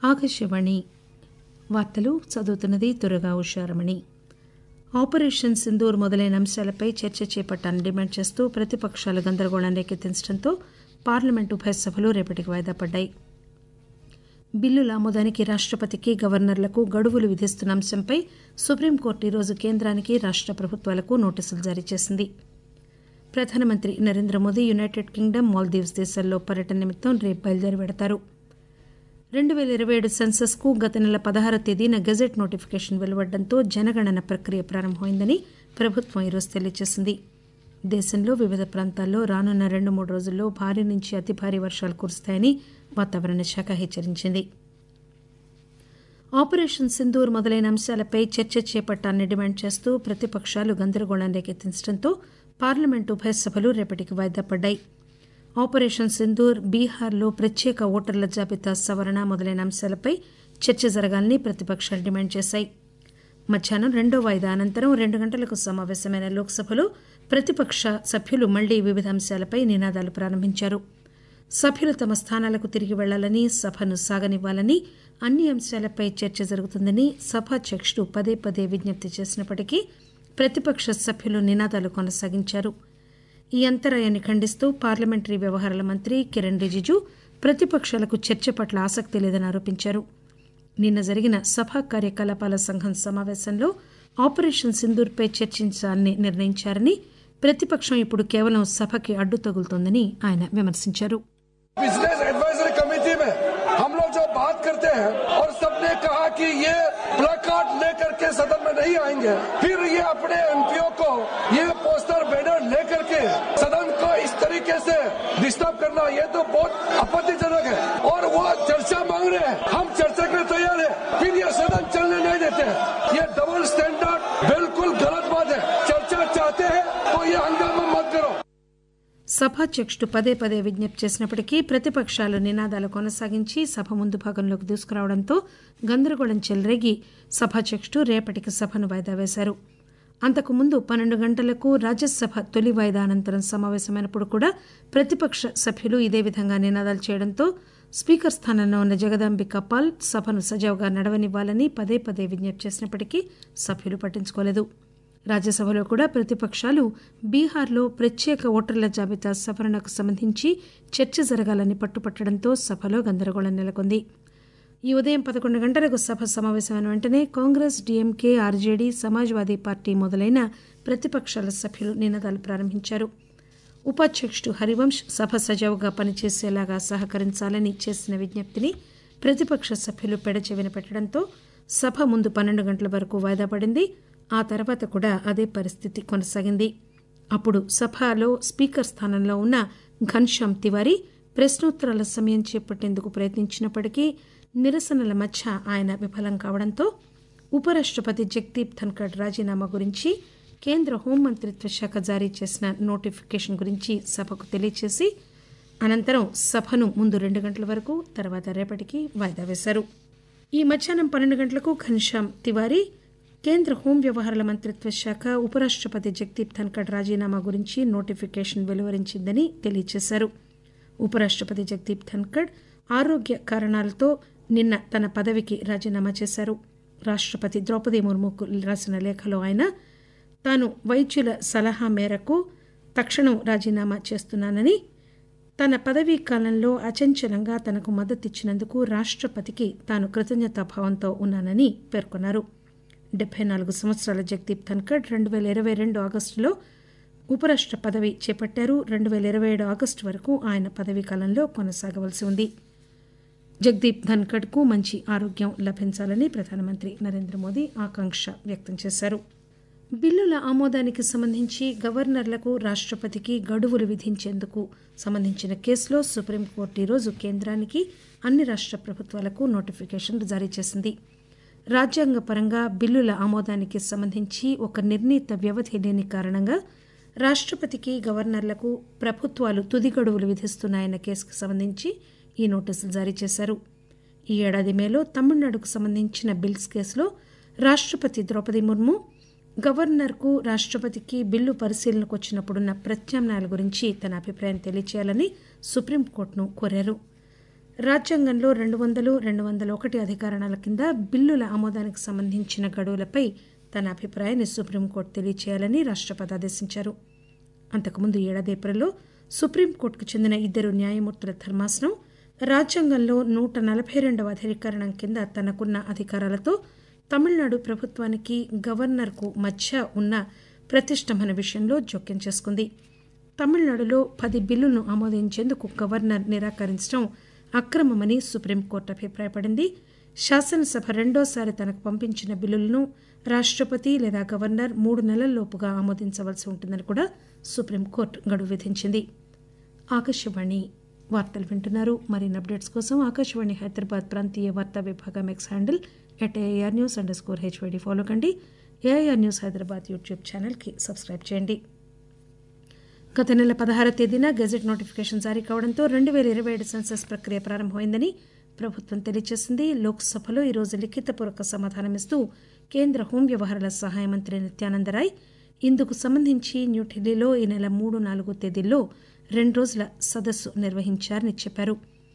ఆకాశవాణి వార్తలు చదువుతున్నది దుర్గా ఉషారమణి. ఆపరేషన్ సింధూర్ మొదలైన అంశాలపై చర్చ చేపట్టాలని డిమాండ్ చేస్తూ ప్రతిపక్షాలు గందరగోళం రేకెత్తించడంతో పార్లమెంటు ఉభయ సభలు రేపటికి వాయిదా పడ్డాయి. బిల్లుల ఆమోదానికి రాష్టపతికి గవర్నర్లకు గడువులు విధిస్తున్న అంశంపై సుప్రీంకోర్టు ఈరోజు కేంద్రానికి రాష్ట ప్రభుత్వాలకు నోటీసులు జారీ చేసింది. ప్రధానమంత్రి Narendra Modi United Kingdom, Maldives దేశాల్లో పర్యటన నిమిత్తం రేపు బయలుదేరి వెడతారు. 2027 సెన్సస్ కు గత నెల 16వ తేదీన గెజెట్ నోటిఫికేషన్ వెలువడడంతో జనగణన ప్రక్రియ ప్రారంభమైందని ప్రభుత్వం ఈరోజు తెలియజేసింది. దేశంలో వివిధ ప్రాంతాల్లో రానున్న 2-3 రోజుల్లో భారీ నుంచి అతి భారీ వర్షాలు కురుస్తాయని వాతావరణ శాఖ హెచ్చరించింది. ఆపరేషన్ సింధూర్ మొదలైన అంశాలపై చర్చ చేపట్టాలని డిమాండ్ చేస్తూ ప్రతిపక్షాలు గందరగోళం రేకెత్తించడంతో పార్లమెంటు ఉభయ సభలు రేపటికి వాయిదా పడ్డాయి. ఆపరేషన్ సింధూర్, బీహార్లో ప్రత్యేక ఓటర్ల జాబితా సవరణ మొదలైన అంశాలపై చర్చ జరగాలని ప్రతిపక్షాలు డిమాండ్ చేశాయి. మధ్యాహ్నం 2వ వాయిదా అనంతరం 2 గంటలకు సమావేశమైన లోక్సభలో ప్రతిపక్ష సభ్యులు మళ్లీ వివిధ అంశాలపై నినాదాలు ప్రారంభించారు. సభ్యులు తమ స్థానాలకు తిరిగి వెళ్లాలని, సభను సాగనివ్వాలని, అన్ని అంశాలపై చర్చ జరుగుతుందని సభాధ్యక్షుడు పదే పదే విజ్ఞప్తి చేసినప్పటికీ ప్రతిపక్ష సభ్యులు నినాదాలు కొనసాగించారు. ఈ అంతరాయాన్ని ఖండిస్తూ పార్లమెంటరీ వ్యవహారాల మంత్రి కిరణ్ రిజిజు ప్రతిపక్షాలకు చర్చ పట్ల ఆసక్తి లేదని ఆరోపించారు. నిన్న జరిగిన సభా కార్యకలాపాల సంఘం సమావేశంలో ఆపరేషన్ సింధూర్పై చర్చించాలని నిర్ణయించారని, ప్రతిపక్షం ఇప్పుడు కేవలం సభకి అడ్డు తగులుతోందని ఆయన విమర్శించారు. बिजनेस एडवाइजरी कमेटी में हम लोग जो बात करते हैं और सबने कहा कि ये प्लकार्ड लेकर के सदन में नहीं आएंगे, फिर ये अपने एमपीओ को ये पोस्टर बैनर लेकर के सदन को इस तरीके से डिस्टर्ब करना, ये तो बहुत आपत्तिजनक है. और वो चर्चा मांग रहे हैं, हम चर्चा के लिए तैयार है, फिर ये सदन चलने नहीं देते हैं. ये डबल स्टैंडर्ड बिल्कुल गलत बात है. चर्चा चाहते हैं तो ये हंगामा मत करो. సభాధ్యక్షుడు పదే పదే విజ్ఞప్తి చేసినప్పటికీ ప్రతిపక్షాలు నినాదాలు కొనసాగించి సభ ముందు భాగంలోకి దూసుకురావడంతో గందరగోళం చెలరేగి సభాధ్యక్షుడు రేపటికి సభను వాయిదా వేశారు. అంతకుముందు 12 గంటలకు రాజ్యసభ తొలి వాయిదా అనంతరం సమావేశమైనప్పుడు కూడా ప్రతిపక్ష సభ్యులు ఇదే విధంగా నినాదాలు చేయడంతో స్పీకర్ స్థానంలో ఉన్న జగదాంబిక పాల్ సభను సజావుగా నడవనివ్వాలని పదే పదే విజ్ఞప్తి చేసినప్పటికీ సభ్యులు పట్టించుకోలేదు. రాజ్యసభలో కూడా ప్రతిపక్షాలు బీహార్లో ప్రత్యేక ఓటర్ల జాబితా సవరణకు సంబంధించి చర్చ జరగాలని పట్టుపట్టడంతో సభలో గందరగోళం నెలకొంది. ఈ ఉదయం 11 గంటలకు సభ సమావేశమైన వెంటనే కాంగ్రెస్, డీఎంకే, ఆర్జేడీ, సమాజ్వాదీ పార్టీ మొదలైన ప్రతిపక్షాల సభ్యులు నినాదాలు ప్రారంభించారు. ఉపాధ్యక్షుడు హరివంశ్ సభ సజావుగా పనిచేసేలాగా సహకరించాలని చేసిన విజ్ఞప్తిని ప్రతిపక్ష సభ్యులు పెడచెవిన పెట్టడంతో సభ ముందు 12 గంటల వరకు వాయిదా పడింది. ఆ తర్వాత కూడా అదే పరిస్థితి కొనసాగింది. అప్పుడు సభలో స్పీకర్ స్థానంలో ఉన్న ఘన్శ్యామ్ తివారీ ప్రశ్నోత్తరాల సమయం చేపట్టేందుకు ప్రయత్నించినప్పటికీ నిరసనల మధ్య ఆయన విఫలం కావడంతో ఉపరాష్టపతి జగదీప్ ధన్కడ్ రాజీనామా గురించి కేంద్ర హోంమంత్రిత్వ శాఖ జారీ చేసిన నోటిఫికేషన్ గురించి సభకు తెలియజేసి అనంతరం సభను ముందు 2 గంటల వరకు, తర్వాత రేపటికి వాయిదా వేశారు. ఈ మధ్యాహ్నం 12 గంటలకు ఘన్శ్యామ్ తివారీ కేంద్ర హోం వ్యవహారాల మంత్రిత్వ శాఖ ఉపరాష్టపతి జగదీప్ ధన్కడ్ రాజీనామా గురించి నోటిఫికేషన్ వెలువరించిందని తెలియజేశారు. ఉపరాష్టపతి జగదీప్ ధన్కడ్ ఆరోగ్య కారణాలతో నిన్న తన పదవికి రాజీనామా చేశారు. రాష్టపతి ద్రౌపది ముర్ముకు రాసిన లేఖలో ఆయన తాను వైద్యుల సలహా మేరకు తక్షణం రాజీనామా చేస్తున్నానని, తన పదవీ కాలంలో అచంచలంగా తనకు మద్దతిచ్చినందుకు రాష్టపతికి తాను కృతజ్ఞతాభావంతో ఉన్నానని పేర్కొన్నారు. 74 సంవత్సరాల జగదీప్ ధన్కడ్ 2022 ఆగస్టులో ఉపరాష్ట పదవి చేపట్టారు. 2027 ఆగస్టు వరకు ఆయన పదవీ కాలంలో కొనసాగవలసి ఉంది. జగదీప్ ధన్కడ్ కు మంచి ఆరోగ్యం లభించాలని ప్రధానమంత్రి నరేంద్ర మోదీ ఆకాంక్ష వ్యక్తం చేశారు. బిల్లుల ఆమోదానికి సంబంధించి గవర్నర్లకు, రాష్టపతికి గడువులు విధించేందుకు సంబంధించిన కేసులో సుప్రీంకోర్టు ఈరోజు కేంద్రానికి, అన్ని రాష్ట ప్రభుత్వాలకు నోటిఫికేషన్ జారీ చేసింది. రాజ్యాంగపరంగా బిల్లుల ఆమోదానికి సంబంధించి ఒక నిర్ణీత వ్యవధి లేని కారణంగా రాష్టపతికి, గవర్నర్లకు ప్రభుత్వాలు తుది గడువులు విధిస్తున్నాయన్న కేసుకు సంబంధించి ఈ నోటీసులు జారీ చేశారు. ఈ ఏడాది మేలో తమిళనాడుకు సంబంధించిన బిల్స్ కేసులో రాష్టపతి ద్రౌపది ముర్ము గవర్నర్కు, రాష్టపతికి బిల్లు పరిశీలనకు వచ్చినప్పుడున్న ప్రత్యామ్నాయాల గురించి తన అభిప్రాయం తెలియచేయాలని సుప్రీంకోర్టును కోరారు. రాజ్యాంగంలో 200, 201 అధికరణాల కింద బిల్లుల ఆమోదానికి సంబంధించిన గడువులపై తన అభిప్రాయాన్ని సుప్రీంకోర్టు తెలియచేయాలని రాష్టపతి ఆదేశించారు. అంతకుముందు ఏడాది ఏప్రిల్లో సుప్రీంకోర్టుకు చెందిన 2 న్యాయమూర్తుల ధర్మాసనం రాజ్యాంగంలో 142వ అధికరణం కింద తనకున్న అధికారాలతో తమిళనాడు ప్రభుత్వానికి గవర్నర్కు మధ్య ఉన్న ప్రతిష్టంభన విషయంలో జోక్యం చేసుకుంది. తమిళనాడులో 10 బిల్లులను ఆమోదించేందుకు గవర్నర్ నిరాకరించడం అక్రమమని సుప్రీంకోర్టు అభిప్రాయపడింది. శాసనసభ రెండోసారి తనకు పంపించిన బిల్లులను రాష్టపతి లేదా గవర్నర్ 3 నెలల్లోపుగా ఆమోదించవలసి ఉంటుందని కూడా సుప్రీంకోర్టు గడువు విధించింది. ఆకాశవాణి వార్తలు వింటున్నారు. మరిన్ని అప్డేట్స్ కోసం ఆకాశవాణి హైదరాబాద్ ప్రాంతీయ వార్తా విభాగం ఎక్స్ హ్యాండిల్ @AIRnews_HYD ఫాలో కండి. ఏఐఆర్ న్యూస్ హైదరాబాద్ యూట్యూబ్ ఛానల్కి సబ్స్క్రైబ్ చేయండి. గత నెల 16వ తేదీన గెజెట్ నోటిఫికేషన్ జారీ కావడంతో 2027 సెన్సస్ ప్రక్రియ ప్రారంభమైందని ప్రభుత్వం తెలియజేసింది. లోక్సభలో ఈరోజు లిఖితపూర్వక సమాధానమిస్తూ కేంద్ర హోం వ్యవహారాల సహాయ మంత్రి నిత్యానందరాయ్ ఇందుకు సంబంధించి న్యూఢిల్లీలో ఈ నెల 3, 4 తేదీల్లో 2 రోజుల సదస్సు నిర్వహించారని చెప్పారు.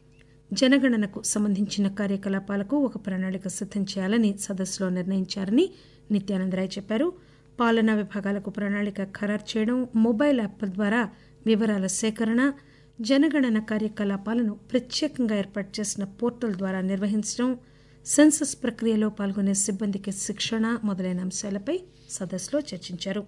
జనగణనకు సంబంధించిన కార్యకలాపాలకు ఒక ప్రణాళిక సిద్దం చేయాలని సదస్సులో నిర్ణయించారని నిత్యానందరాయ్ చెప్పారు. పాలనా విభాగాలకు ప్రణాళిక ఖరారు చేయడం, మొబైల్ యాప్ల ద్వారా వివరాల సేకరణ, జనగణన కార్యకలాపాలను ప్రత్యేకంగా ఏర్పాటు చేసిన పోర్టల్ ద్వారా నిర్వహించడం, సెన్సస్ ప్రక్రియలో పాల్గొనే సిబ్బందికి శిక్షణ మొదలైన అంశాలపై సదస్సులో చర్చించారు.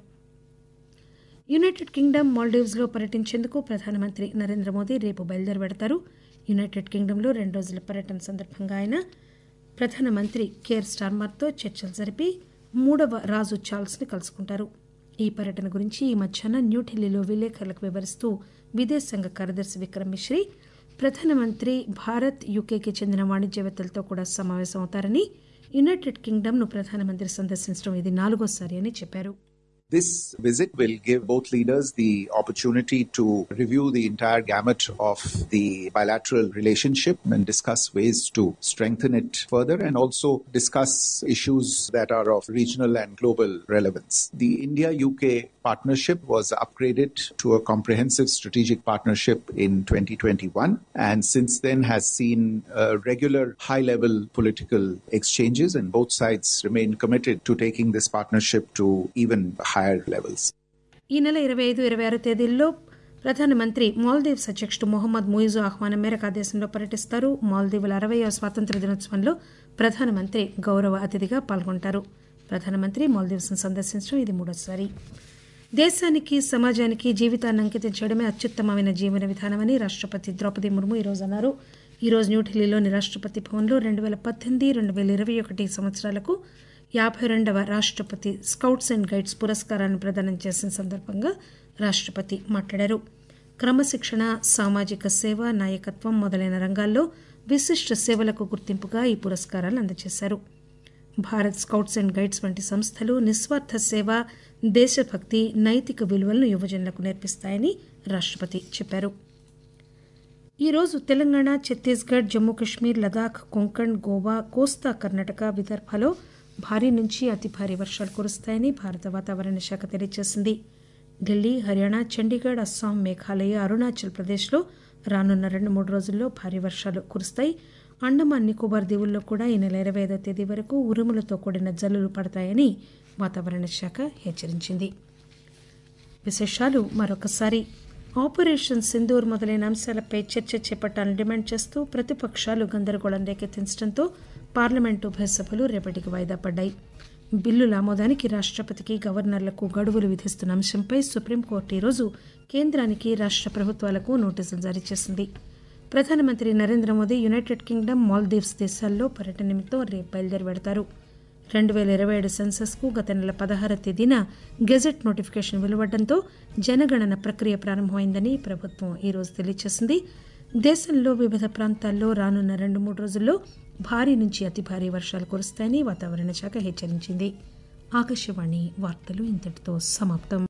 యునైటెడ్ కింగ్డమ్, మాల్దీవ్స్లో పర్యటించేందుకు ప్రధానమంత్రి నరేంద్ర మోదీ రేపు బయలుదేరి వెడతారు. యునైటెడ్ కింగ్డమ్లో 2 రోజుల పర్యటన సందర్భంగా ఆయన ప్రధానమంత్రి కేర్ స్టార్మర్తో చర్చలు జరిపి 3వ రాజు చార్ల్స్ని కలుసుకుంటారు. ఈ పర్యటన గురించి ఈ మధ్యాహ్నం న్యూఢిల్లీలో విలేకరులకు వివరిస్తూ విదేశాంగ కార్యదర్శి విక్రమ్ మిశ్రీ ప్రధానమంత్రి భారత్, యూకేకి చెందిన వాణిజ్యవేత్తలతో కూడా సమావేశం అవుతారని, యునైటెడ్ కింగ్డమ్ను ప్రధానమంత్రి సందర్శించడం ఇది 4వసారి అని చెప్పారు. This visit will give both leaders the opportunity to review the entire gamut of the bilateral relationship and discuss ways to strengthen it further, and also discuss issues that are of regional and global relevance. The India-UK partnership was upgraded to a comprehensive strategic partnership in 2021, and since then has seen regular high-level political exchanges, and both sides remain committed to taking this partnership to even higher levels. ఈ నెల 25, 26 తేదీల్లో ప్రధానమంత్రి మాల్దీవ్స్ అధ్యక్షుడు మొహమ్మద్ ముయిజు ఆహ్వానం మేరకు ఆ దేశంలో పర్యటిస్తారు. మాల్దీవుల 60వ స్వాతంత్ర్య దినోత్సవంలో ప్రధానమంత్రి గౌరవ అతిథిగా పాల్గొంటారు. ప్రధానమంత్రి మాల్దీవ్స్ను సందర్శించడం ఇది 3వసారి. దేశానికి, సమాజానికి జీవితాన్ని అంకితం చేయడమే అత్యుత్తమమైన జీవన విధానమని రాష్టపతి ద్రౌపది ముర్ము ఈరోజు అన్నారు. ఈరోజు న్యూఢిల్లీలోని రాష్టపతి భవన్లో 2018, 2021 సంవత్సరాలకు 52వ రాష్టపతి స్కౌట్స్ అండ్ గైడ్స్ పురస్కారాన్ని ప్రదానం చేసిన సందర్భంగా రాష్టపతి మాట్లాడారు. క్రమశిక్షణ, సామాజిక సేవ, నాయకత్వం మొదలైన రంగాల్లో విశిష్ట సేవలకు గుర్తింపుగా ఈ పురస్కారాలు అందజేశారు. భారత్ స్కౌట్స్ అండ్ గైడ్స్ వంటి సంస్థలు నిస్వార్థ సేవ, దేశభక్తి, నైతిక విలువలను యువజనులకు నేర్పిస్తాయని రాష్టపతి చెప్పారు. ఈరోజు తెలంగాణ, ఛత్తీస్గఢ్, జమ్మూ కశ్మీర్, లదాఖ్, కొంకణ్, గోవా, కోస్తా కర్ణాటక, విదర్భలో భారీ నుంచి అతి భారీ వర్షాలు కురుస్తాయని భారత వాతావరణ శాఖ తెలియజేసింది. ఢిల్లీ, హర్యానా, చండీగఢ్, అస్సాం, మేఘాలయ, అరుణాచల్ ప్రదేశ్లో రానున్న 2-3 రోజుల్లో భారీ వర్షాలు కురుస్తాయి. అండమాన్ నికోబార్ దీవుల్లో కూడా ఈ నెల 25వ తేదీ వరకు ఉరుములతో కూడిన జల్లులు పడతాయని వాతావరణ శాఖ హెచ్చరించింది. విశేషాలు మరొకసారి. ఆపరేషన్ సింధూర్ మొదలైన అంశాలపై చర్చ చేపట్టాలని డిమాండ్ చేస్తూ ప్రతిపక్షాలు గందరగోళం రేకెత్తించడంతో పార్లమెంటు ఉభయ సభలు రేపటికి వాయిదా పడ్డాయి. బిల్లుల ఆమోదానికి రాష్టపతికి, గవర్నర్లకు గడువులు విధిస్తున్న అంశంపై సుప్రీంకోర్టు ఈరోజు కేంద్రానికి, రాష్ట ప్రభుత్వాలకు నోటీసులు జారీ చేసింది. ప్రధానమంత్రి Narendra Modi United Kingdom, Maldives దేశాల్లో పర్యటన నిమిత్తం రేపు బయలుదేరి వెడతారు. 2027 సెన్సస్కు గత నెల 16వ తేదీన గెజెట్ నోటిఫికేషన్ వెలువడడంతో జనగణన ప్రక్రియ ప్రారంభమైందని ప్రభుత్వం ఈరోజు తెలియజేసింది. దేశంలో వివిధ ప్రాంతాల్లో రానున్న 2-3 రోజుల్లో భారీ నుంచి అతి భారీ వర్షాలు కురుస్తాయని వాతావరణ శాఖ హెచ్చరించింది. ఆకాశవాణి వార్తలు ఇంతటితో సమాప్తం.